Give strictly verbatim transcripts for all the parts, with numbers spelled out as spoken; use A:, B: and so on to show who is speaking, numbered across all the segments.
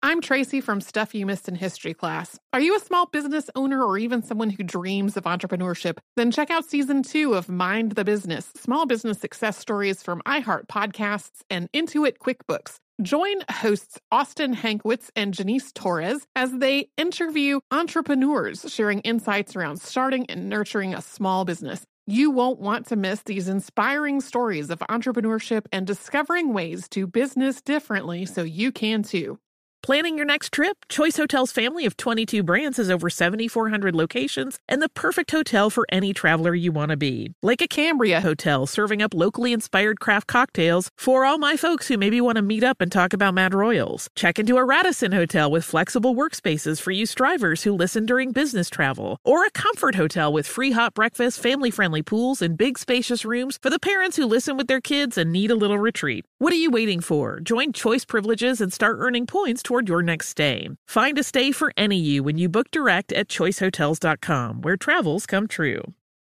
A: I'm Tracy from Stuff You Missed in History class. Are you a small business owner or even someone who dreams of entrepreneurship? Then check out season two of Mind the Business, small business success stories from iHeart Podcasts and Intuit QuickBooks. Join hosts Austin Hankwitz and Janice Torres as they interview entrepreneurs sharing insights around starting and nurturing a small business. You won't want to miss these inspiring stories of entrepreneurship and discovering ways to business differently so you can too.
B: Planning your next trip? Choice Hotels' family of twenty-two brands has over seven thousand four hundred locations and the perfect hotel for any traveler you want to be. Like a Cambria Hotel, serving up locally inspired craft cocktails for all my folks who maybe want to meet up and talk about Mad Royals. Check into a Radisson Hotel with flexible workspaces for you strivers who listen during business travel. Or a Comfort Hotel with free hot breakfast, family-friendly pools, and big spacious rooms for the parents who listen with their kids and need a little retreat. What are you waiting for? Join Choice Privileges and start earning points toward your next stay. Find a stay for any you when you book direct at choice hotels dot com, where travels come true.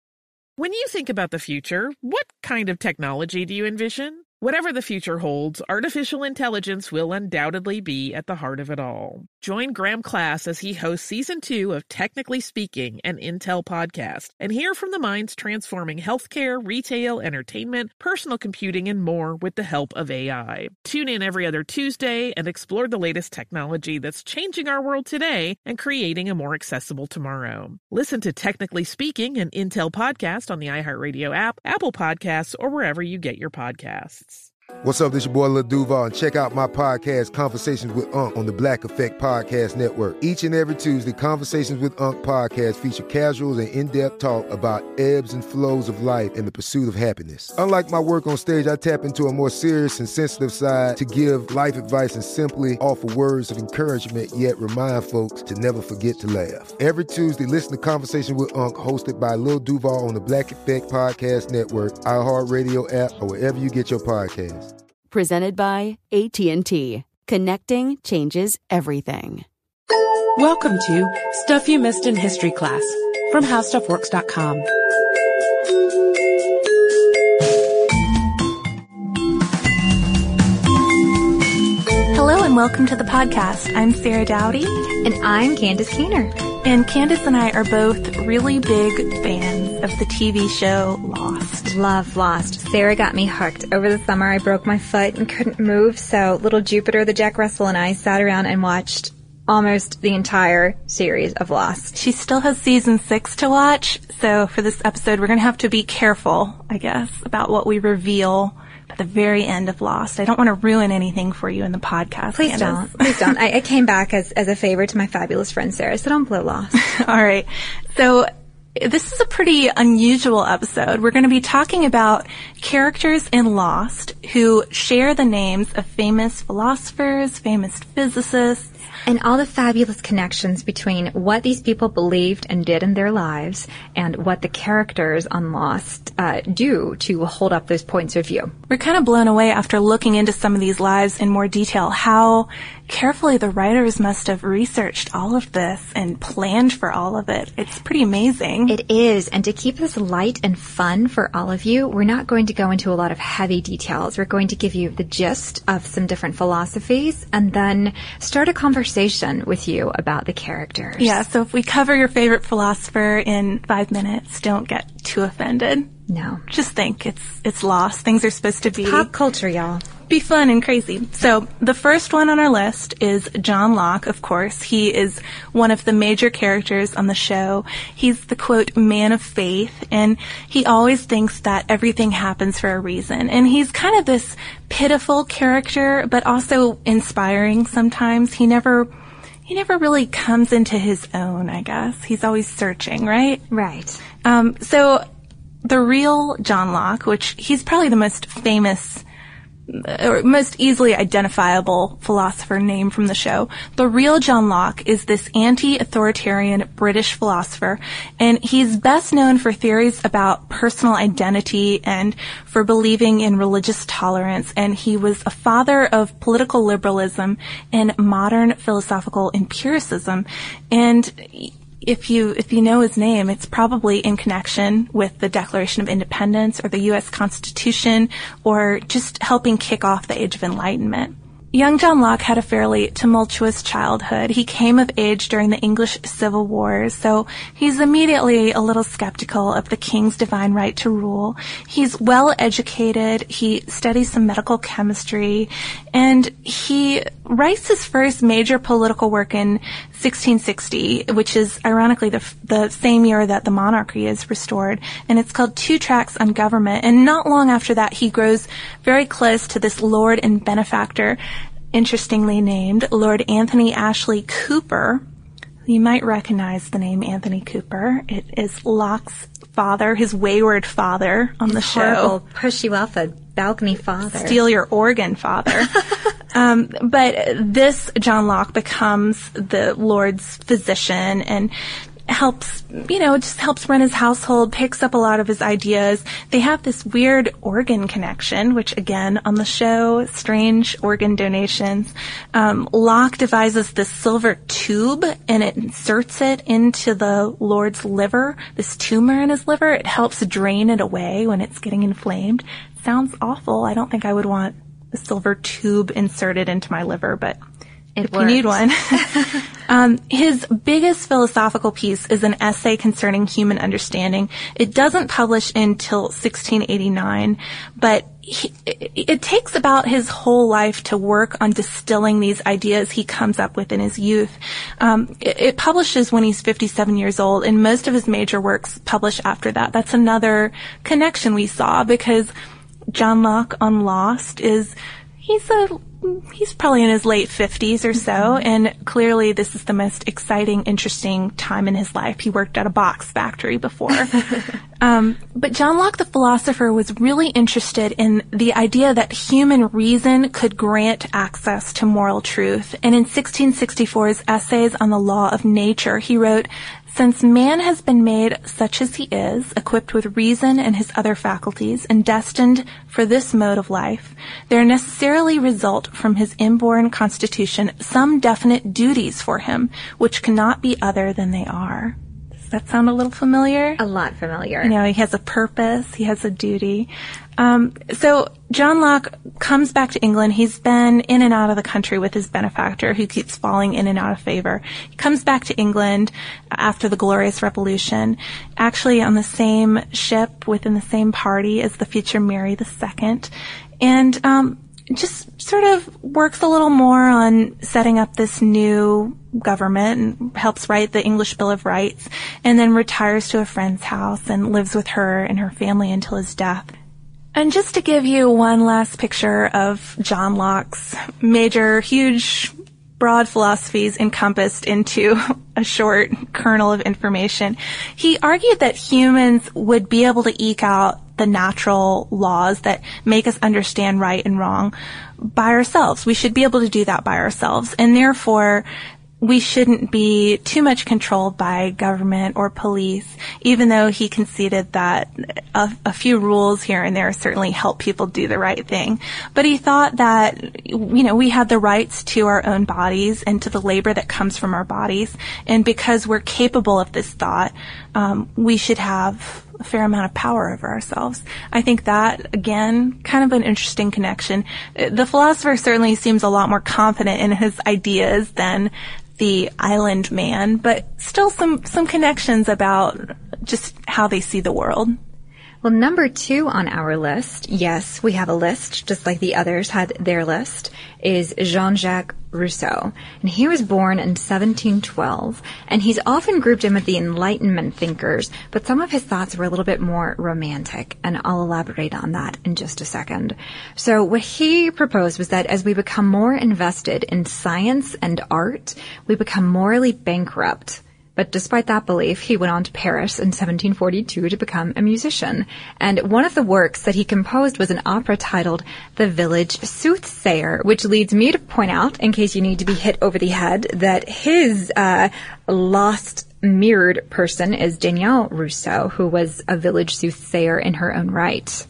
B: When you think about the future, what kind of technology do you envision? Whatever the future holds, artificial intelligence will undoubtedly be at the heart of it all. Join Graham Class as he hosts season two of Technically Speaking, an Intel podcast, and hear from the minds transforming healthcare, retail, entertainment, personal computing, and more with the help of A I. Tune in every other Tuesday and explore the latest technology that's changing our world today and creating a more accessible tomorrow. Listen to Technically Speaking, an Intel podcast on the iHeartRadio app, Apple Podcasts, or wherever you get your podcasts.
C: What's up, this your boy Lil Duval, and check out my podcast, Conversations with Unc, on the Black Effect Podcast Network. Each and every Tuesday, Conversations with Unc podcast feature casuals and in-depth talk about ebbs and flows of life and the pursuit of happiness. Unlike my work on stage, I tap into a more serious and sensitive side to give life advice and simply offer words of encouragement, yet remind folks to never forget to laugh. Every Tuesday, listen to Conversations with Unc, hosted by Lil Duval on the Black Effect Podcast Network, iHeartRadio app, or wherever you get your podcasts.
D: Presented by A T and T. Connecting changes everything.
E: Welcome to Stuff You Missed in History class from how stuff works dot com.
F: Hello and welcome to the podcast. I'm Sarah Dowdy.
G: And I'm Candace Keener.
F: And Candace and I are both really big fans of the T V show Lost.
G: Love Lost. Sarah got me hooked. Over the summer, I broke my foot and couldn't move, so little Jupiter, the Jack Russell, and I sat around and watched almost the entire series of Lost.
F: She still has season six to watch, so for this episode, we're going to have to be careful, I guess, about what we reveal at the very end of Lost. I don't want to ruin anything for you in the podcast.
G: Please
F: Candace.
G: don't. Please don't. I, I came back as, as a favor to my fabulous friend Sarah, so don't blow Lost.
F: All right. So this is a pretty unusual episode. We're going to be talking about characters in Lost who share the names of famous philosophers, famous physicists,
G: and all the fabulous connections between what these people believed and did in their lives and what the characters on Lost uh, do to hold up those points of view.
F: We're kind of blown away after looking into some of these lives in more detail, how carefully the writers must have researched all of this and planned for all of it. It's pretty amazing.
G: It is. And to keep this light and fun for all of you, we're not going to go into a lot of heavy details. We're going to give you the gist of some different philosophies and then start a conversation with you about the characters.
F: Yeah, so if we cover your favorite philosopher in five minutes, don't get too offended.
G: No.
F: Just think, it's it's Lost. Things are supposed to be
G: pop culture, y'all.
F: Be fun and crazy. So the first one on our list is John Locke, of course. He is one of the major characters on the show. He's the, quote, man of faith, and he always thinks that everything happens for a reason. And he's kind of this pitiful character, but also inspiring sometimes. He never... He never really comes into his own, I guess. He's always searching, right?
G: Right.
F: Um, so the real John Locke, which he's probably the most famous or most easily identifiable philosopher name from the show. The real John Locke is this anti-authoritarian British philosopher, and he's best known for theories about personal identity and for believing in religious tolerance, and he was a father of political liberalism and modern philosophical empiricism. And If you, if you know his name, it's probably in connection with the Declaration of Independence or the U S Constitution or just helping kick off the Age of Enlightenment. Young John Locke had a fairly tumultuous childhood. He came of age during the English Civil Wars, so he's immediately a little skeptical of the king's divine right to rule. He's well educated. He studies some medical chemistry, and he writes his first major political work in sixteen sixty, which is ironically the, the same year that the monarchy is restored, and it's called Two Tracts on Government. And not long after that, he grows very close to this lord and benefactor, interestingly named Lord Anthony Ashley Cooper. You might recognize the name Anthony Cooper. It is Locke's father, his wayward father on the show.
G: Horrible, push you off a balcony father.
F: Steal your organ father. um, but this John Locke becomes the Lord's physician and helps, you know, just helps run his household, picks up a lot of his ideas. They have this weird organ connection, which again, on the show, strange organ donations. Um, Locke devises this silver tube and it inserts it into the Lord's liver, this tumor in his liver. It helps drain it away when it's getting inflamed. Sounds awful. I don't think I would want a silver tube inserted into my liver, but
G: It
F: if
G: works.
F: you need one. um, his biggest philosophical piece is an essay concerning human understanding. It doesn't publish until sixteen eighty-nine, but he, it, it takes about his whole life to work on distilling these ideas he comes up with in his youth. Um, it, it publishes when he's fifty-seven years old, and most of his major works publish after that. That's another connection we saw, because John Locke on Lost is, he's a He's probably in his late fifties or so, and clearly this is the most exciting, interesting time in his life. He worked at a box factory before. um, but John Locke, the philosopher, was really interested in the idea that human reason could grant access to moral truth. And in sixteen sixty-four's Essays on the Law of Nature, he wrote, "Since man has been made such as he is, equipped with reason and his other faculties, and destined for this mode of life, there necessarily result from his inborn constitution some definite duties for him, which cannot be other than they are." Does that sound a little familiar?
G: A lot familiar.
F: You know, he has a purpose, he has a duty. Um, so John Locke comes back to England. He's been in and out of the country with his benefactor, who keeps falling in and out of favor. He comes back to England after the Glorious Revolution, actually on the same ship within the same party as the future Mary the Second, and um, just sort of works a little more on setting up this new government and helps write the English Bill of Rights, and then retires to a friend's house and lives with her and her family until his death. And just to give you one last picture of John Locke's major, huge, broad philosophies encompassed into a short kernel of information, he argued that humans would be able to eke out the natural laws that make us understand right and wrong by ourselves. We should be able to do that by ourselves, and therefore we shouldn't be too much controlled by government or police, even though he conceded that a, a few rules here and there certainly help people do the right thing. But he thought that, you know, we had the rights to our own bodies and to the labor that comes from our bodies. And because we're capable of this thought, um, we should have a fair amount of power over ourselves. I think that, again, kind of an interesting connection. The philosopher certainly seems a lot more confident in his ideas than the island man, but still some, some connections about just how they see the world.
G: Well, number two on our list, yes, we have a list, just like the others had their list, is Jean-Jacques Rousseau. And he was born in seventeen twelve, and he's often grouped in with the Enlightenment thinkers, but some of his thoughts were a little bit more romantic, and I'll elaborate on that in just a second. So what he proposed was that as we become more invested in science and art, we become morally bankrupt. But despite that belief, he went on to Paris in seventeen forty-two to become a musician. And one of the works that he composed was an opera titled The Village Soothsayer, which leads me to point out, in case you need to be hit over the head, that his uh, lost mirrored person is Danielle Rousseau, who was a village soothsayer in her own right.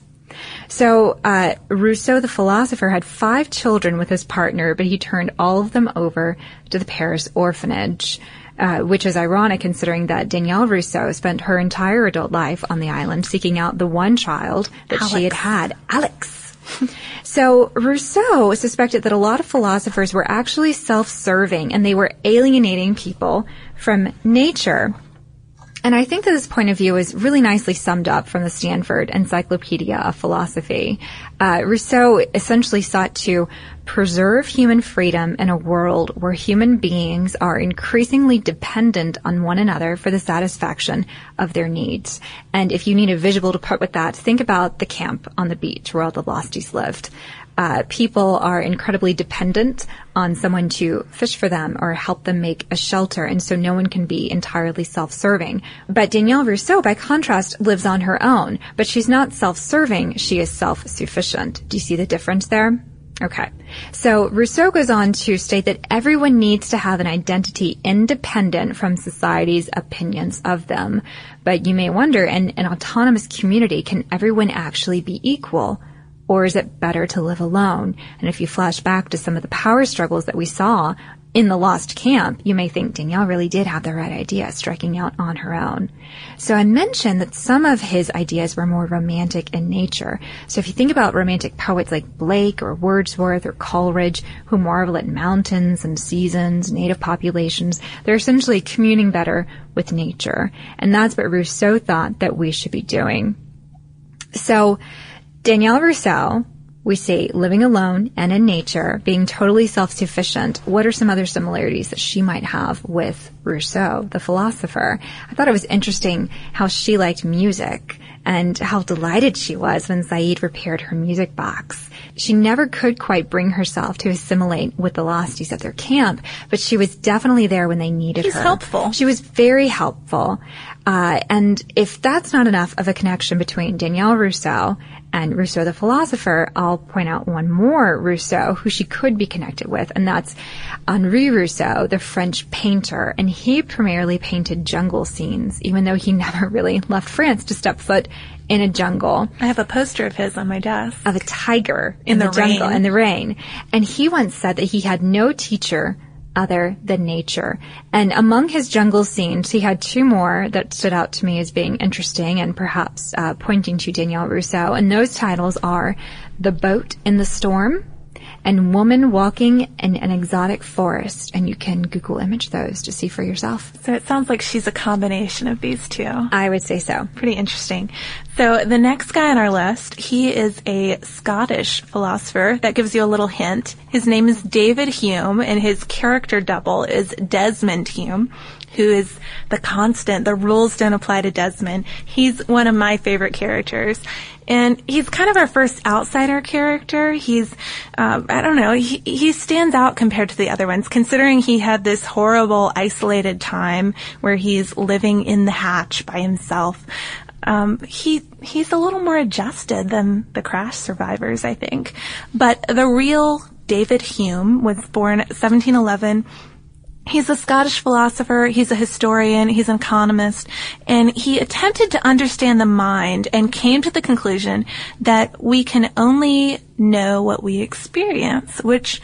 G: So uh, Rousseau, the philosopher, had five children with his partner, but he turned all of them over to the Paris orphanage. Uh, which is ironic considering that Danielle Rousseau spent her entire adult life on the island seeking out the one child that
F: Alex.
G: she had had, Alex. So Rousseau suspected that a lot of philosophers were actually self-serving and they were alienating people from nature. And I think that this point of view is really nicely summed up from the Stanford Encyclopedia of Philosophy. Uh, Rousseau essentially sought to preserve human freedom in a world where human beings are increasingly dependent on one another for the satisfaction of their needs. And if you need a visual to put with that, think about the camp on the beach where all the losties lived. Uh, people are incredibly dependent on someone to fish for them or help them make a shelter, and so no one can be entirely self-serving. But Danielle Rousseau, by contrast, lives on her own, but she's not self-serving, she is self-sufficient. Do you see the difference there? Okay. So Rousseau goes on to state that everyone needs to have an identity independent from society's opinions of them. But you may wonder, in an autonomous community, can everyone actually be equal? Or is it better to live alone? And if you flash back to some of the power struggles that we saw in the Lost Camp, you may think Danielle really did have the right idea, striking out on her own. So I mentioned that some of his ideas were more romantic in nature. So if you think about romantic poets like Blake or Wordsworth or Coleridge, who marvel at mountains and seasons, native populations, they're essentially communing better with nature. And that's what Rousseau thought that we should be doing. So Danielle Rousseau, we see living alone and in nature, being totally self-sufficient. What are some other similarities that she might have with Rousseau, the philosopher? I thought it was interesting how she liked music and how delighted she was when Said repaired her music box. She never could quite bring herself to assimilate with the losties at their camp, but she was definitely there when they needed
F: She's
G: her.
F: She's helpful.
G: She was very helpful. Uh, and if that's not enough of a connection between Danielle Rousseau and Rousseau the philosopher, I'll point out one more Rousseau who she could be connected with, and that's Henri Rousseau, the French painter. And he primarily painted jungle scenes, even though he never really left France to step foot in a jungle.
F: I have a poster of his on my desk.
G: Of a tiger in,
F: in
G: the,
F: the
G: jungle,
F: rain.
G: in the rain. And he once said that he had no teacher other than nature. And among his jungle scenes, he had two more that stood out to me as being interesting and perhaps uh, pointing to Danielle Rousseau. And those titles are The Boat in the Storm and Woman Walking in an Exotic Forest. And you can Google image those to see for yourself.
F: So it sounds like she's a combination of these two.
G: I would say so.
F: Pretty interesting. So the next guy on our list, he is a Scottish philosopher. That gives you a little hint. His name is David Hume, and his character double is Desmond Hume, who is the constant. The rules don't apply to Desmond. He's one of my favorite characters. And he's kind of our first outsider character. He's, um, I don't know, he, he stands out compared to the other ones, considering he had this horrible, isolated time where he's living in the hatch by himself. Um, he, he's a little more adjusted than the crash survivors, I think. But the real David Hume was born seventeen eleven. He's a Scottish philosopher, he's a historian, he's an economist, and he attempted to understand the mind and came to the conclusion that we can only know what we experience, which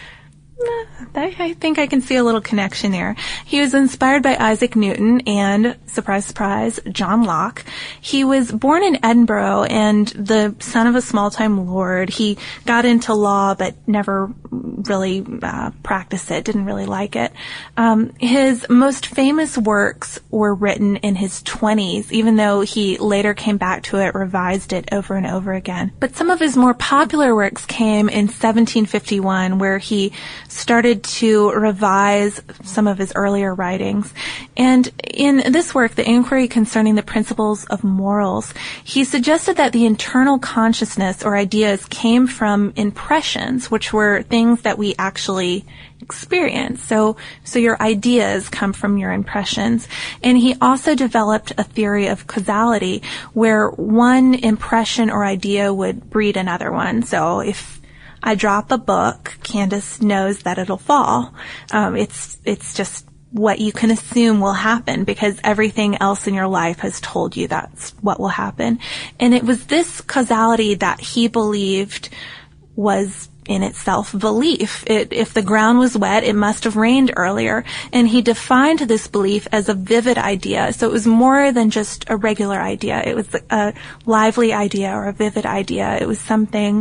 F: I, I think I can see a little connection there. He was inspired by Isaac Newton and, surprise, surprise, John Locke. He was born in Edinburgh and the son of a small-time lord. He got into law but never really uh, practiced it, didn't really like it. Um, his most famous works were written in his twenties, even though he later came back to it, revised it over and over again. But some of his more popular works came in seventeen fifty-one, where he started to revise some of his earlier writings. And in this work, The Inquiry Concerning the Principles of Morals, he suggested that the internal consciousness or ideas came from impressions, which were things that we actually experience. So, so your ideas come from your impressions. And he also developed a theory of causality where one impression or idea would breed another one. So if I drop a book, Candace knows that it'll fall. Um, it's, it's just what you can assume will happen because everything else in your life has told you that's what will happen. And it was this causality that he believed was in itself belief. It, if the ground was wet, it must have rained earlier. And he defined this belief as a vivid idea. So it was more than just a regular idea. It was a lively idea or a vivid idea. It was something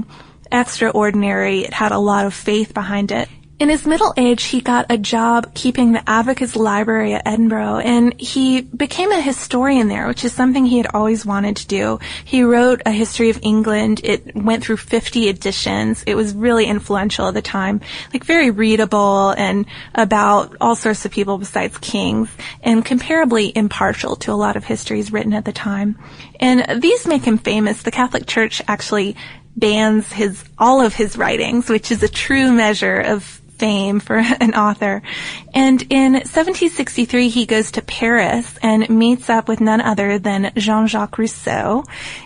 F: extraordinary. It had a lot of faith behind it. In his middle age, he got a job keeping the Abacus Library at Edinburgh, and he became a historian there, which is something he had always wanted to do. He wrote a history of England. It went through fifty editions. It was really influential at the time, like very readable and about all sorts of people besides kings, and comparably impartial to a lot of histories written at the time. And these make him famous. The Catholic Church actually bans his all of his writings, which is a true measure of fame for an author. And in seventeen sixty-three, he goes to Paris and meets up with none other than Jean-Jacques Rousseau.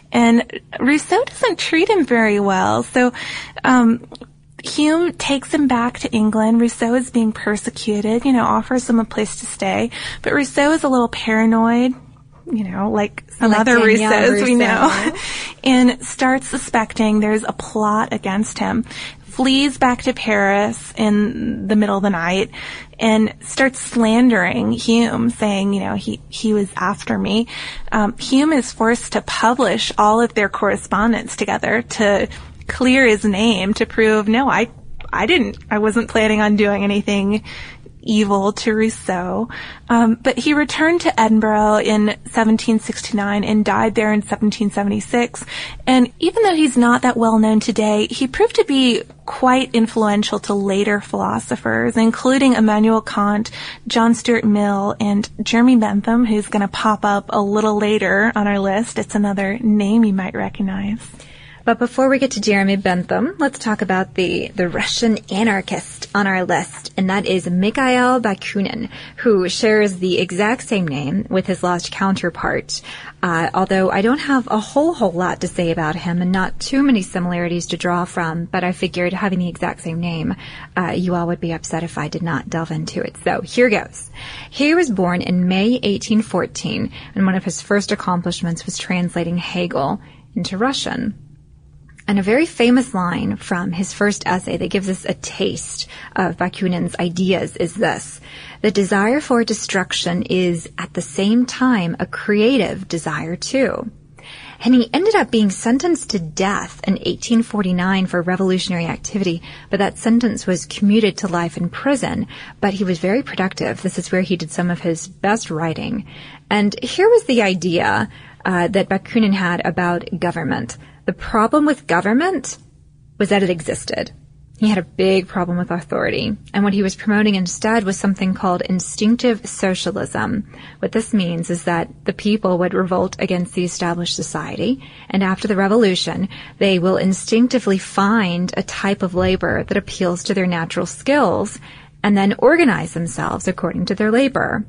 F: And Rousseau doesn't treat him very well. So, um, Hume takes him back to England. Rousseau is being persecuted, you know, offers him a place to stay. But Rousseau is a little paranoid, you know, like some
G: like
F: other
G: Danielle
F: Rousseaus
G: Rousseau.
F: we know, and starts suspecting there's a plot against him. Flees back to Paris in the middle of the night and starts slandering Hume, saying, you know, he, he was after me. Um, Hume is forced to publish all of their correspondence together to clear his name, to prove, no, I, I didn't, I wasn't planning on doing anything evil to Rousseau. Um, but he returned to Edinburgh in seventeen sixty-nine and died there in seventeen seventy-six. And even though he's not that well known today, he proved to be quite influential to later philosophers, including Immanuel Kant, John Stuart Mill, and Jeremy Bentham, who's going to pop up a little later on our list. It's another name you might recognize.
G: But before we get to Jeremy Bentham, let's talk about the, the Russian anarchist on our list, and that is Mikhail Bakunin, who shares the exact same name with his lost counterpart. Uh, although I don't have a whole, whole lot to say about him and not too many similarities to draw from, but I figured having the exact same name, uh, you all would be upset if I did not delve into it. So here goes. He was born in May eighteen fourteen, and one of his first accomplishments was translating Hegel into Russian. And a very famous line from his first essay that gives us a taste of Bakunin's ideas is this: the desire for destruction is at the same time a creative desire too. And he ended up being sentenced to death in eighteen forty-nine for revolutionary activity, but that sentence was commuted to life in prison. But he was very productive. This is where he did some of his best writing. And here was the idea uh, that Bakunin had about government. The problem with government was that it existed. He had a big problem with authority. And what he was promoting instead was something called instinctive socialism. What this means is that the people would revolt against the established society, and after the revolution, they will instinctively find a type of labor that appeals to their natural skills and then organize themselves according to their labor.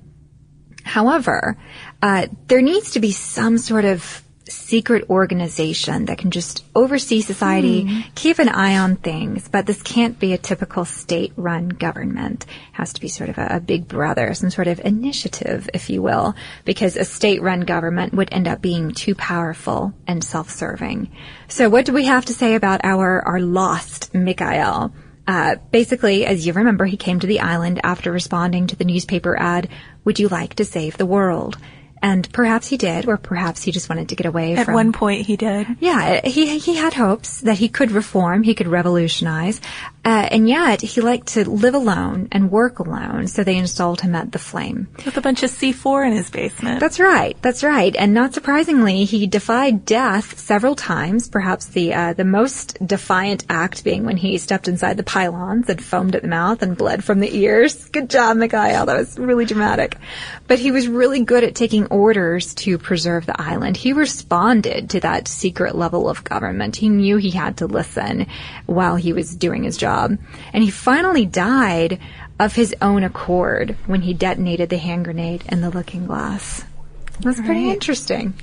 G: However, uh, there needs to be some sort of secret organization that can just oversee society, mm. keep an eye on things, but this can't be a typical state-run government. It has to be sort of a, a big brother, some sort of initiative, if you will, because a state-run government would end up being too powerful and self-serving. So what do we have to say about our, our lost Mikhail? Uh, basically, as you remember, he came to the island after responding to the newspaper ad, "Would you like to save the world?" And perhaps he did, or perhaps he just wanted to get away
F: At
G: from...
F: At one point he did.
G: Yeah, he he had hopes that he could reform, he could revolutionize, uh, and yet he liked to live alone and work alone, so they installed him at the Flame.
F: With a bunch of C four in his basement.
G: That's right, that's right. And not surprisingly, he defied death several times, perhaps the uh, the most defiant act being when he stepped inside the pylons and foamed at the mouth and bled from the ears. Good job, Mikhail. That was really dramatic. But he was really good at taking orders to preserve the island. He responded to that secret level of government. He knew he had to listen while he was doing his job. And he finally died of his own accord when he detonated the hand grenade in the looking glass. That's right. Pretty interesting.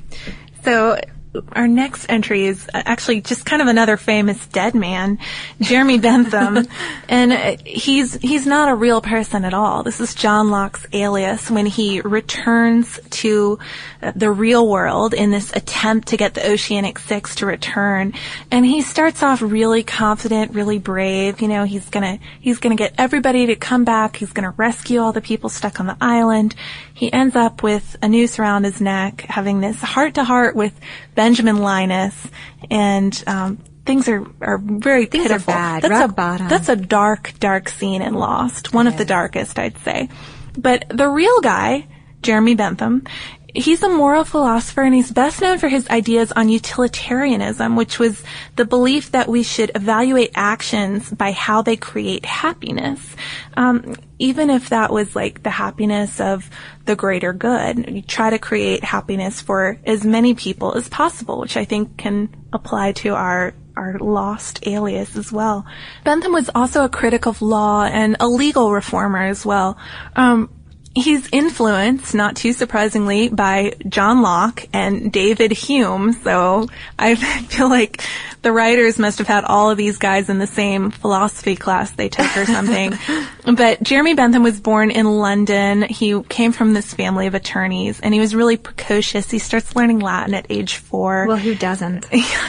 F: So our next entry is actually just kind of another famous dead man, Jeremy Bentham. And he's he's not a real person at all. This is John Locke's alias when he returns to the real world in this attempt to get the Oceanic Six to return. And he starts off really confident, really brave. You know, he's gonna he's gonna get everybody to come back. He's gonna rescue all the people stuck on the island. He ends up with a noose around his neck, having this heart-to-heart with Benjamin Linus, and um, things are, are very
G: things
F: pitiful.
G: Are bad.
F: That's
G: Rock
F: a
G: bottom.
F: That's a dark, dark scene in Lost. One
G: it
F: of the
G: is.
F: darkest, I'd say. But the real guy, Jeremy Bentham, he's a moral philosopher, and he's best known for his ideas on utilitarianism, which was the belief that we should evaluate actions by how they create happiness, um, even if that was like the happiness of the greater good. You try to create happiness for as many people as possible, which I think can apply to our our lost alias as well. Bentham was also a critic of law and a legal reformer as well. Um, He's influenced, not too surprisingly, by John Locke and David Hume. So I feel like the writers must have had all of these guys in the same philosophy class they took or something. But Jeremy Bentham was born in London. He came from this family of attorneys, and he was really precocious. He starts learning Latin at age four.
G: Well, who doesn't?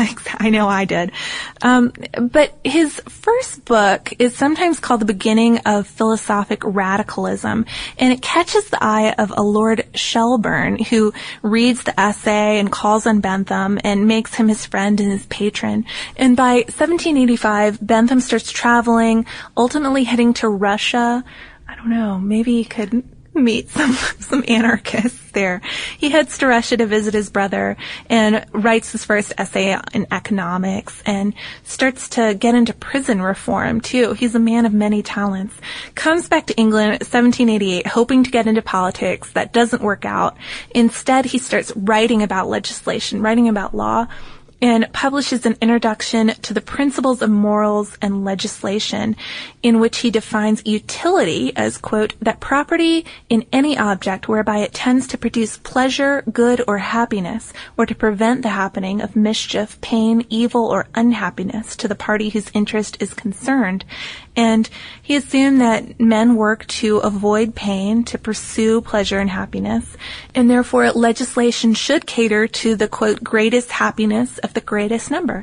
F: I know I did. Um, but his first book is sometimes called The Beginning of Philosophic Radicalism, and it catches the eye of a Lord Shelburne, who reads the essay and calls on Bentham and makes him his friend and his patron. And by seventeen eighty-five, Bentham starts traveling, ultimately heading to Russia. I don't know, maybe he could meet some some anarchists there. He heads to Russia to visit his brother and writes his first essay in economics and starts to get into prison reform too. He's a man of many talents. Comes back to England seventeen eighty-eight hoping to get into politics. That doesn't work out. Instead, he starts writing about legislation, writing about law, and publishes an introduction to the principles of morals and legislation, in which he defines utility as, quote, that property in any object whereby it tends to produce pleasure, good, or happiness, or to prevent the happening of mischief, pain, evil, or unhappiness to the party whose interest is concerned. And he assumed that men work to avoid pain, to pursue pleasure and happiness, and therefore legislation should cater to the, quote, greatest happiness of the greatest number,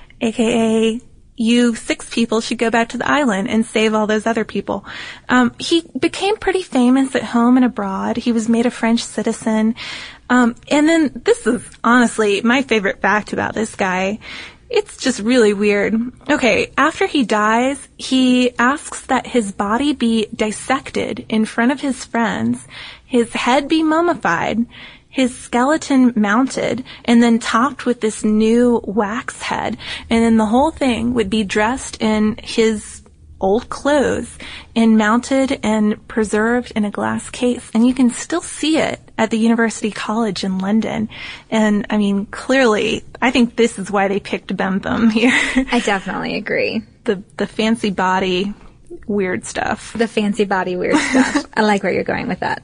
F: aka you six people should go back to the island and save all those other people. Um, he became pretty famous at home and abroad. He was made a French citizen. Um, and then this is honestly my favorite fact about this guy. It's just really weird. Okay, after he dies, he asks that his body be dissected in front of his friends, his head be mummified, his skeleton mounted, and then topped with this new wax head. And then the whole thing would be dressed in his old clothes and mounted and preserved in a glass case. And you can still see it at the University College in London. And I mean, clearly, I think this is why they picked Bentham here.
G: I definitely agree.
F: The, the fancy body, weird stuff.
G: The fancy body, weird stuff. I like where you're going with that.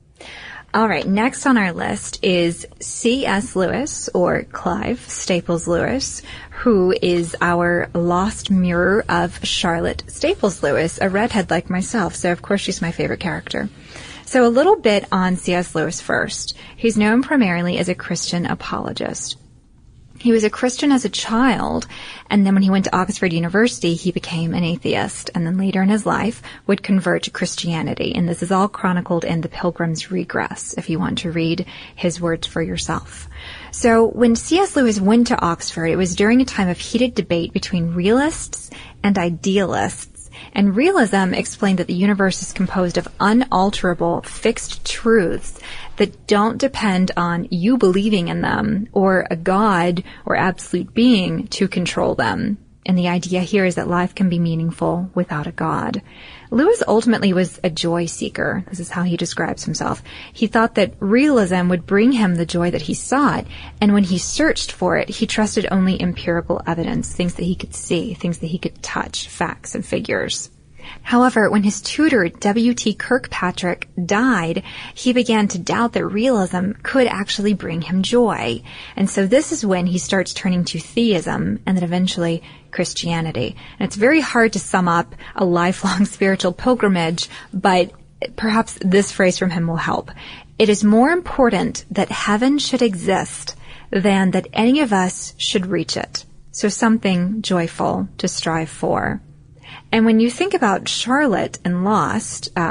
G: All right, next on our list is C S Lewis, or Clive Staples Lewis, who is our lost mirror of Charlotte Staples Lewis, a redhead like myself, so of course she's my favorite character. So a little bit on C S Lewis first. He's known primarily as a Christian apologist. He was a Christian as a child, and then when he went to Oxford University, he became an atheist, and then later in his life would convert to Christianity. And this is all chronicled in The Pilgrim's Regress, if you want to read his words for yourself. So when C S Lewis went to Oxford, it was during a time of heated debate between realists and idealists. And realism explained that the universe is composed of unalterable, fixed truths that don't depend on you believing in them or a God or absolute being to control them. And the idea here is that life can be meaningful without a God. Lewis ultimately was a joy seeker. This is how he describes himself. He thought that realism would bring him the joy that he sought, and when he searched for it, he trusted only empirical evidence, things that he could see, things that he could touch, facts and figures. However, when his tutor, W T Kirkpatrick, died, he began to doubt that realism could actually bring him joy. And so this is when he starts turning to theism and then eventually Christianity. And it's very hard to sum up a lifelong spiritual pilgrimage, but perhaps this phrase from him will help. It is more important that heaven should exist than that any of us should reach it. So something joyful to strive for. And when you think about Charlotte and Lost, uh,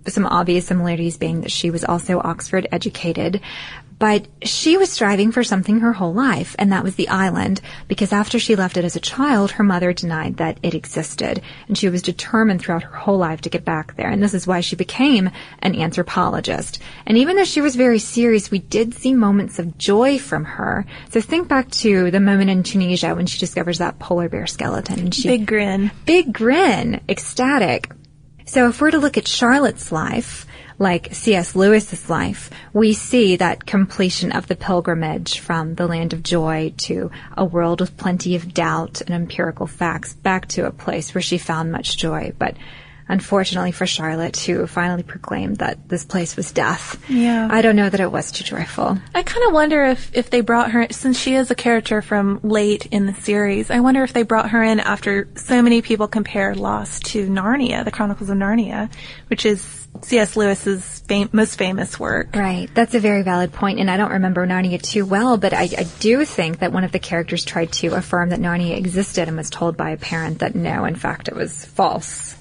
G: some obvious similarities being that she was also Oxford educated. But she was striving for something her whole life, and that was the island, because after she left it as a child, her mother denied that it existed, and she was determined throughout her whole life to get back there, and this is why she became an anthropologist. And even though she was very serious, we did see moments of joy from her. So think back to the moment in Tunisia when she discovers that polar bear skeleton. And she,
F: big grin.
G: Big grin. Ecstatic. So if we're to look at Charlotte's life, like C S Lewis's life, we see that completion of the pilgrimage from the land of joy to a world with plenty of doubt and empirical facts back to a place where she found much joy. But unfortunately for Charlotte, who finally proclaimed that this place was death,
F: yeah.
G: I don't know that it was too joyful.
F: I kind of wonder if, if they brought her, since she is a character from late in the series, I wonder if they brought her in after so many people compare Lost to Narnia, the Chronicles of Narnia, which is C S Lewis's fam- most famous work.
G: Right. That's a very valid point, and I don't remember Narnia too well, but I, I do think that one of the characters tried to affirm that Narnia existed and was told by a parent that no, in fact, it was false.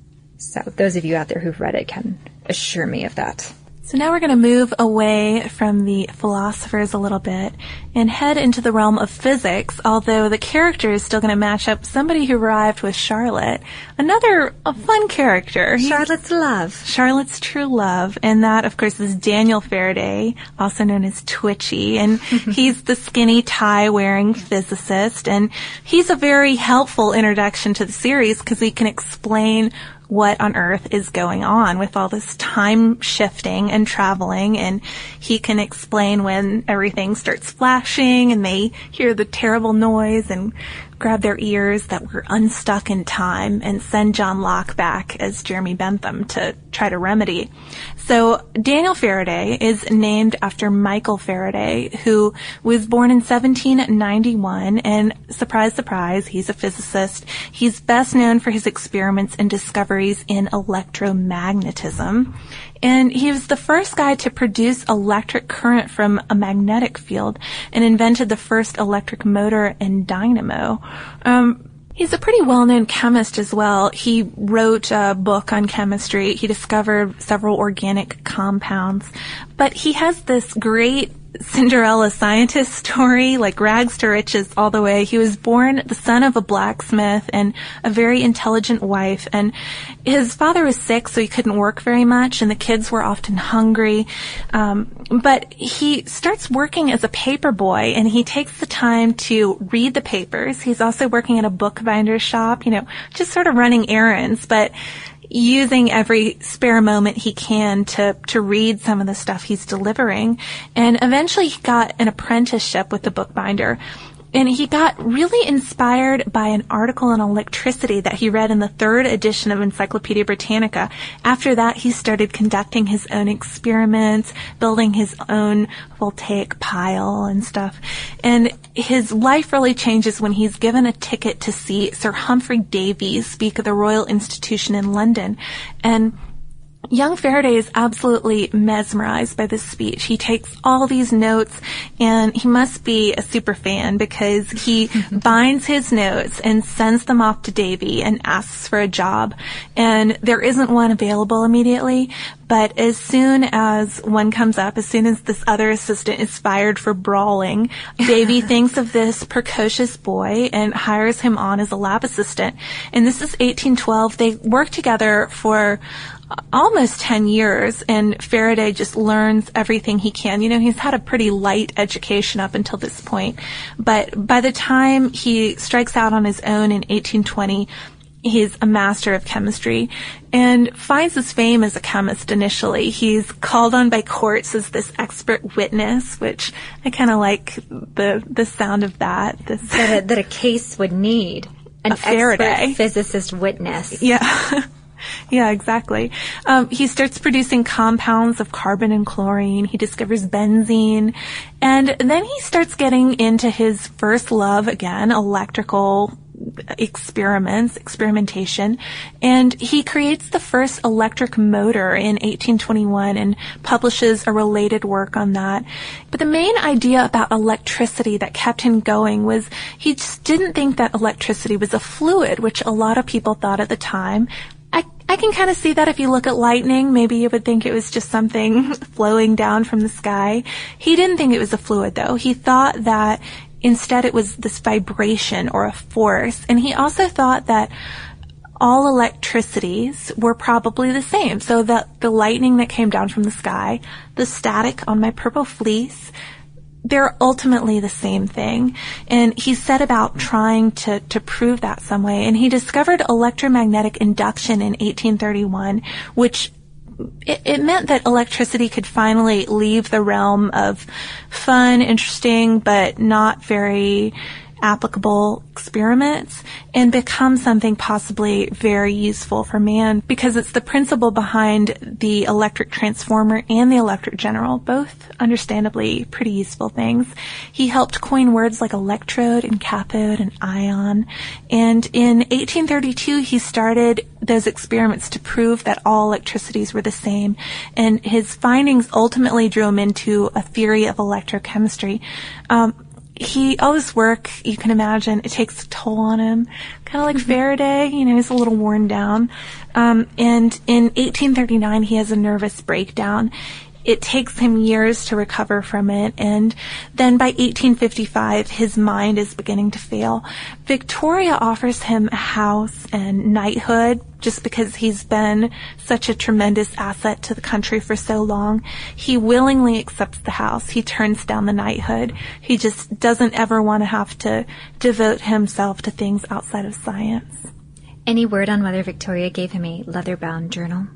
G: So those of you out there who've read it can assure me of that.
F: So now we're going to move away from the philosophers a little bit and head into the realm of physics, although the character is still going to match up somebody who arrived with Charlotte. Another a fun character.
G: Charlotte's love.
F: Charlotte's true love. And that, of course, is Daniel Faraday, also known as Twitchy. And he's the skinny tie-wearing physicist. And he's a very helpful introduction to the series because he can explain what on earth is going on with all this time shifting and traveling, and he can explain when everything starts flashing and they hear the terrible noise and grab their ears that we're unstuck in time and send John Locke back as Jeremy Bentham to try to remedy. So Daniel Faraday is named after Michael Faraday, who was born in seventeen ninety-one, and surprise, surprise, he's a physicist. He's best known for his experiments and discoveries in electromagnetism. And he was the first guy to produce electric current from a magnetic field and invented the first electric motor and dynamo. Um, he's a pretty well-known chemist as well. He wrote a book on chemistry. He discovered several organic compounds. But he has this great Cinderella scientist story, like rags to riches all the way. He was born the son of a blacksmith and a very intelligent wife, and his father was sick, so he couldn't work very much, and the kids were often hungry. Um, but he starts working as a paper boy, and he takes the time to read the papers. He's also working at a bookbinder's shop, you know, just sort of running errands, but using every spare moment he can to, to read some of the stuff he's delivering. And eventually he got an apprenticeship with the bookbinder. And he got really inspired by an article on electricity that he read in the third edition of Encyclopedia Britannica. After that, he started conducting his own experiments, building his own voltaic pile and stuff. And his life really changes when he's given a ticket to see Sir Humphrey Davy speak at the Royal Institution in London. And young Faraday is absolutely mesmerized by this speech. He takes all these notes, and he must be a super fan because he binds his notes and sends them off to Davy and asks for a job. And there isn't one available immediately, but as soon as one comes up, as soon as this other assistant is fired for brawling, Davy thinks of this precocious boy and hires him on as a lab assistant. And this is eighteen twelve. They work together for almost ten years, and Faraday just learns everything he can. You know, he's had a pretty light education up until this point, but by the time he strikes out on his own in eighteen twenty, he's a master of chemistry and finds his fame as a chemist initially. He's called on by courts as this expert witness, which I kind of like the the sound of that. This
G: that, a, that a case would need an
F: a Faraday
G: expert physicist witness.
F: Yeah. Yeah, exactly. Um, he starts producing compounds of carbon and chlorine. He discovers benzene. And then he starts getting into his first love again, electrical experiments, experimentation. And he creates the first electric motor in eighteen twenty-one and publishes a related work on that. But the main idea about electricity that kept him going was he just didn't think that electricity was a fluid, which a lot of people thought at the time. I, I I can kind of see that if you look at lightning. Maybe you would think it was just something flowing down from the sky. He didn't think it was a fluid, though. He thought that instead it was this vibration or a force. And he also thought that all electricities were probably the same. So that the lightning that came down from the sky, the static on my purple fleece, they're ultimately the same thing. And he set about trying to, to prove that some way. And he discovered electromagnetic induction in eighteen thirty-one, which it, it meant that electricity could finally leave the realm of fun, interesting, but not very applicable experiments and become something possibly very useful for man, because it's the principle behind the electric transformer and the electric general, both understandably pretty useful things. He helped coin words like electrode and cathode and ion. And in eighteen thirty-two, he started those experiments to prove that all electricities were the same. And his findings ultimately drew him into a theory of electrochemistry. Um, He, all this work, you can imagine, it takes a toll on him. Kind of like mm-hmm. Faraday, you know, he's a little worn down. Um, and in eighteen thirty-nine, he has a nervous breakdown. It takes him years to recover from it, and then by eighteen fifty-five, his mind is beginning to fail. Victoria offers him a house and knighthood just because he's been such a tremendous asset to the country for so long. He willingly accepts the house. He turns down the knighthood. He just doesn't ever want to have to devote himself to things outside of science.
G: Any word on whether Victoria gave him a leather-bound journal?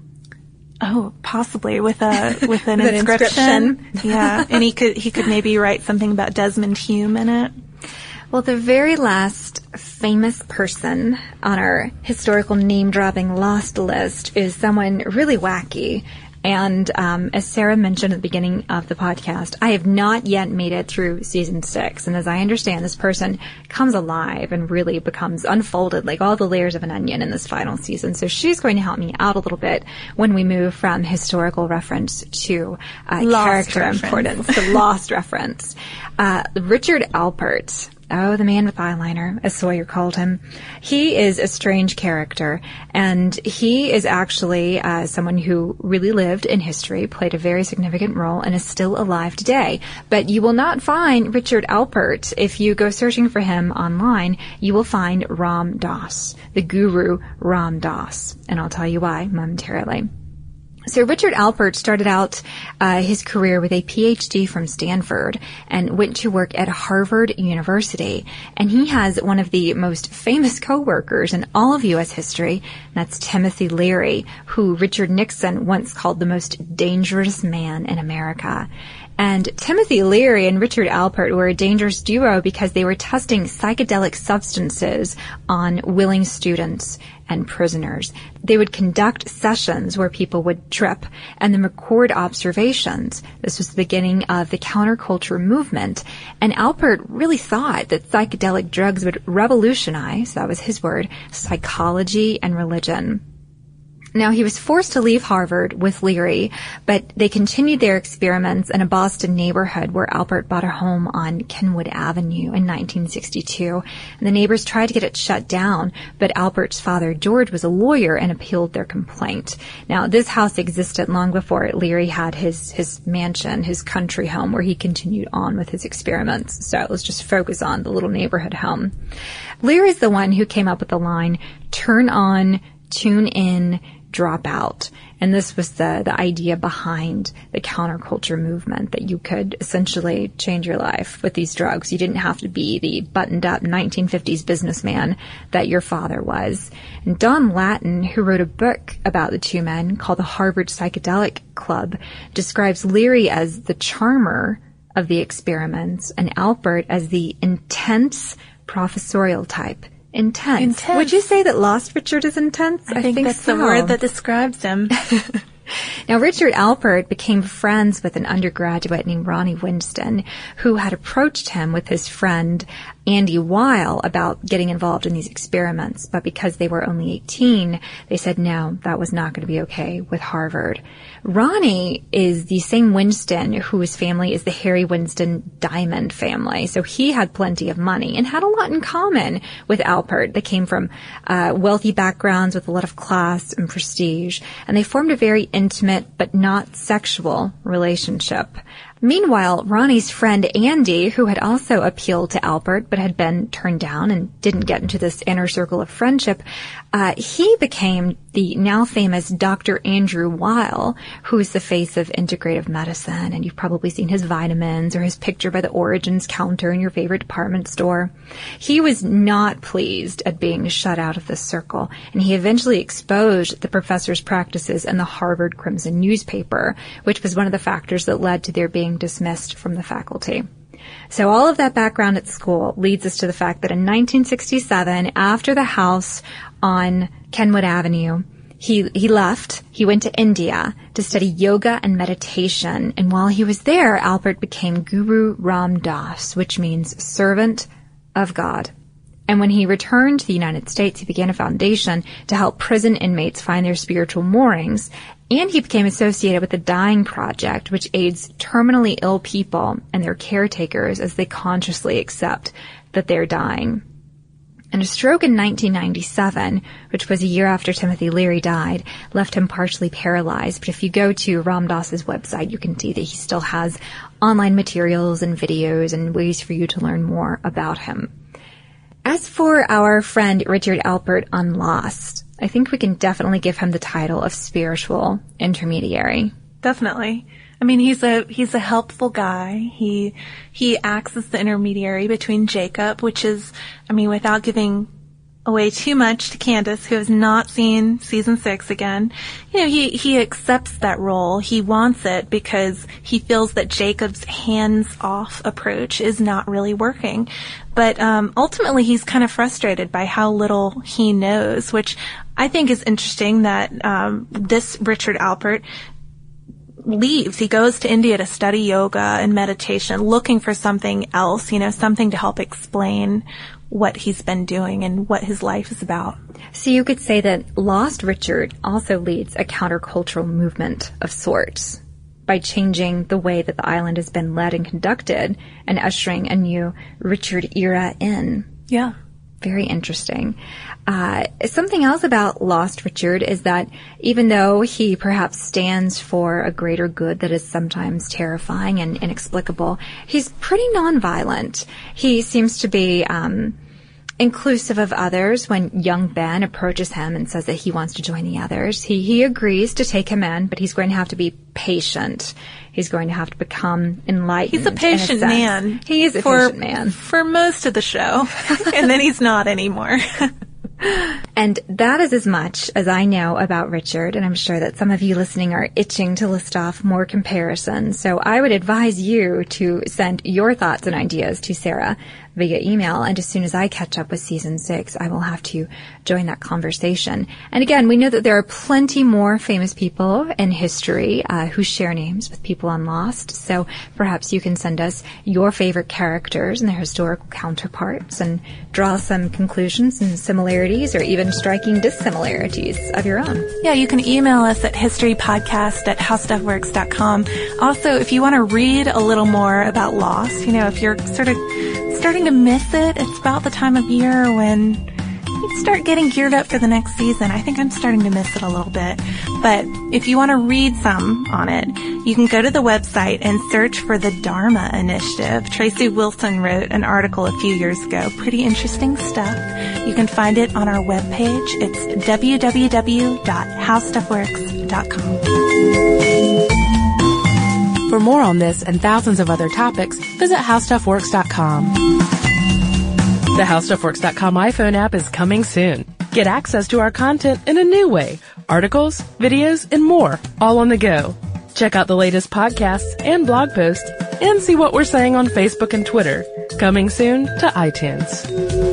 F: Oh, possibly with a with an,
G: an
F: inscription.
G: inscription.
F: Yeah, and he could he could maybe write something about Desmond Hume in it.
G: Well, the very last famous person on our historical name-dropping lost list is someone really wacky. And um, as Sarah mentioned at the beginning of the podcast, I have not yet made it through season six. And as I understand, this person comes alive and really becomes unfolded like all the layers of an onion in this final season. So she's going to help me out a little bit when we move from historical reference to uh, character reference. importance, the lost reference. Uh, Richard Alpert. Oh, the man with eyeliner, as Sawyer called him. He is a strange character, and he is actually uh, someone who really lived in history, played a very significant role, and is still alive today. But you will not find Richard Alpert. If you go searching for him online, you will find Ram Dass, the guru Ram Dass. And I'll tell you why momentarily. So Richard Alpert started out uh, his career with a P H D from Stanford and went to work at Harvard University. And he has one of the most famous coworkers in all of U S history. That's Timothy Leary, who Richard Nixon once called the most dangerous man in America. And Timothy Leary and Richard Alpert were a dangerous duo because they were testing psychedelic substances on willing students and prisoners. They would conduct sessions where people would trip and then record observations. This was the beginning of the counterculture movement. And Alpert really thought that psychedelic drugs would revolutionize, that was his word, psychology and religion. Now, he was forced to leave Harvard with Leary, but they continued their experiments in a Boston neighborhood where Alpert bought a home on Kenwood Avenue in nineteen sixty-two. And the neighbors tried to get it shut down, but Alpert's father, George, was a lawyer and appealed their complaint. Now, this house existed long before Leary had his, his mansion, his country home, where he continued on with his experiments. So let's just focus on the little neighborhood home. Leary's the one who came up with the line, turn on, tune in, drop out. And this was the, the idea behind the counterculture movement, that you could essentially change your life with these drugs. You didn't have to be the buttoned up nineteen fifties businessman that your father was. And Don Lattin, who wrote a book about the two men called The Harvard Psychedelic Club, describes Leary as the charmer of the experiments and Alpert as the intense professorial type. Intense. intense. Would you say that Lost Richard is intense?
F: I, I think, think that's so. the word that describes him.
G: Now, Richard Alpert became friends with an undergraduate named Ronnie Winston, who had approached him with his friend Andy Weil about getting involved in these experiments, but because they were only eighteen, they said no, that was not going to be okay with Harvard. Ronnie is the same Winston whose family is the Harry Winston Diamond family, so he had plenty of money and had a lot in common with Alpert. They came from uh, wealthy backgrounds with a lot of class and prestige, and they formed a very intimate but not sexual relationship. Meanwhile, Ronnie's friend Andy, who had also appealed to Alpert but had been turned down and didn't get into this inner circle of friendship, uh, he became the now famous Doctor Andrew Weil, who's the face of integrative medicine, and you've probably seen his vitamins or his picture by the Origins counter in your favorite department store. He was not pleased at being shut out of this circle, and he eventually exposed the professor's practices in the Harvard Crimson newspaper, which was one of the factors that led to their being dismissed from the faculty. So all of that background at school leads us to the fact that in nineteen sixty-seven, after the house on Kenwood Avenue, he he left. He went to India to study yoga and meditation. And while he was there, Alpert became Guru Ram Das, which means servant of God. And when he returned to the United States, he began a foundation to help prison inmates find their spiritual moorings. And he became associated with the Dying Project, which aids terminally ill people and their caretakers as they consciously accept that they're dying. And a stroke in nineteen ninety-seven, which was a year after Timothy Leary died, left him partially paralyzed. But if you go to Ram Dass's website, you can see that he still has online materials and videos and ways for you to learn more about him. As for our friend Richard Alpert on Lost, I think we can definitely give him the title of spiritual intermediary.
F: Definitely. I mean, he's a he's a helpful guy. He he acts as the intermediary between Jacob, which is, I mean, without giving away too much to Candace, who has not seen season six again, you know, he, he accepts that role. He wants it because he feels that Jacob's hands-off approach is not really working. But um, ultimately, he's kind of frustrated by how little he knows, which I think is interesting that um, this Richard Alpert leaves. He goes to India to study yoga and meditation, looking for something else, you know, something to help explain what he's been doing and what his life is about.
G: So you could say that Lost Richard also leads a countercultural movement of sorts by changing the way that the island has been led and conducted and ushering a new Richard era in.
F: Yeah.
G: Very interesting. Uh, something else about Lost Richard is that even though he perhaps stands for a greater good that is sometimes terrifying and inexplicable, he's pretty nonviolent. He seems to be um, inclusive of others. When young Ben approaches him and says that he wants to join the others, he, he agrees to take him in, but he's going to have to be patient. He's going to have to become enlightened.
F: He's a patient
G: a
F: man.
G: He is a
F: for,
G: patient man.
F: For most of the show. And then he's not anymore.
G: And that is as much as I know about Richard, and I'm sure that some of you listening are itching to list off more comparisons. So I would advise you to send your thoughts and ideas to Sarah via email, and as soon as I catch up with season six, I will have to join that conversation. And again, we know that there are plenty more famous people in history uh, who share names with people on Lost, so perhaps you can send us your favorite characters and their historical counterparts and draw some conclusions and similarities or even striking dissimilarities of your own.
F: Yeah, you can email us at historypodcast at howstuffworks dot com. Also, if you want to read a little more about Lost, you know, if you're sort of starting to miss it, it's about the time of year when you start getting geared up for the next season. I think I'm starting to miss it a little bit. But if you want to read some on it, you can go to the website and search for the Dharma Initiative. Tracy Wilson wrote an article a few years ago. Pretty interesting stuff. You can find it on our webpage. It's w w w dot how stuff works dot com.
E: For more on this and thousands of other topics, visit how stuff works dot com.
H: The how stuff works dot com iPhone app is coming soon. Get access to our content in a new way. Articles, videos, and more, all on the go. Check out the latest podcasts and blog posts and see what we're saying on Facebook and Twitter. Coming soon to iTunes.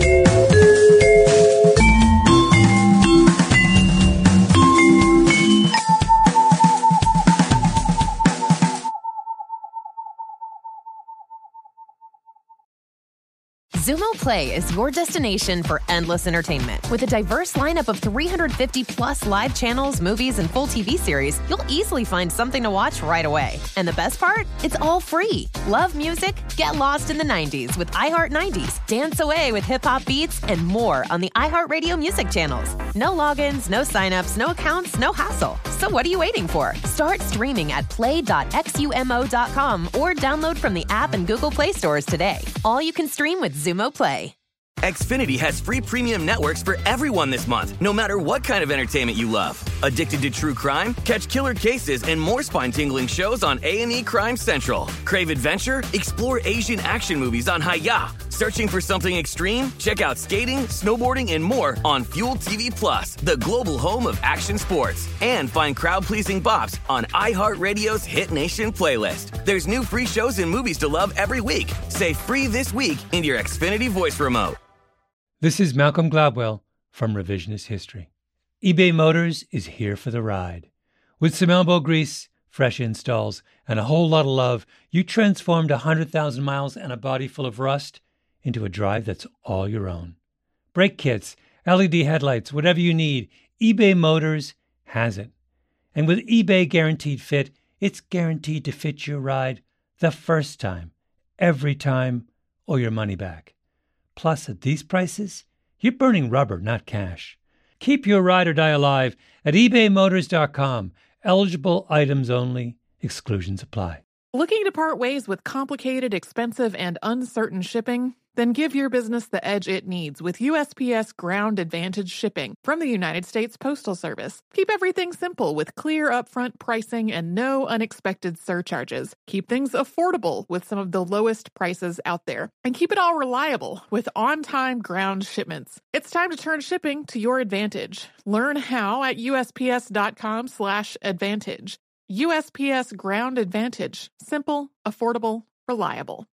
I: Zumo Play is your destination for endless entertainment. With a diverse lineup of three hundred fifty plus live channels, movies, and full T V series, you'll easily find something to watch right away. And the best part? It's all free. Love music? Get lost in the nineties with iHeart nineties, dance away with hip-hop beats, and more on the iHeartRadio music channels. No logins, no signups, no accounts, no hassle. So what are you waiting for? Start streaming at play dot x u m o dot com or download from the app and Google Play stores today. All you can stream with Zumo Play.
J: Xfinity has free premium networks for everyone this month, no matter what kind of entertainment you love. Addicted to true crime? Catch killer cases and more spine-tingling shows on A and E Crime Central. Crave adventure? Explore Asian action movies on Hi-Ya. Searching for something extreme? Check out skating, snowboarding, and more on Fuel T V Plus, the global home of action sports. And find crowd-pleasing bops on iHeartRadio's Hit Nation playlist. There's new free shows and movies to love every week. Say free this week in your Xfinity voice remote.
K: This is Malcolm Gladwell from Revisionist History. eBay Motors is here for the ride. With some elbow grease, fresh installs, and a whole lot of love, you transformed one hundred thousand miles and a body full of rust into a drive that's all your own. Brake kits, L E D headlights, whatever you need, eBay Motors has it. And with eBay Guaranteed Fit, it's guaranteed to fit your ride the first time, every time, or your money back. Plus, at these prices, you're burning rubber, not cash. Keep your ride or die alive at ebay motors dot com. Eligible items only. Exclusions apply.
A: Looking to part ways with complicated, expensive, and uncertain shipping? Then give your business the edge it needs with U S P S Ground Advantage shipping from the United States Postal Service. Keep everything simple with clear upfront pricing and no unexpected surcharges. Keep things affordable with some of the lowest prices out there. And keep it all reliable with on-time ground shipments. It's time to turn shipping to your advantage. Learn how at U S P S dot com slash advantage. U S P S Ground Advantage. Simple, affordable, reliable.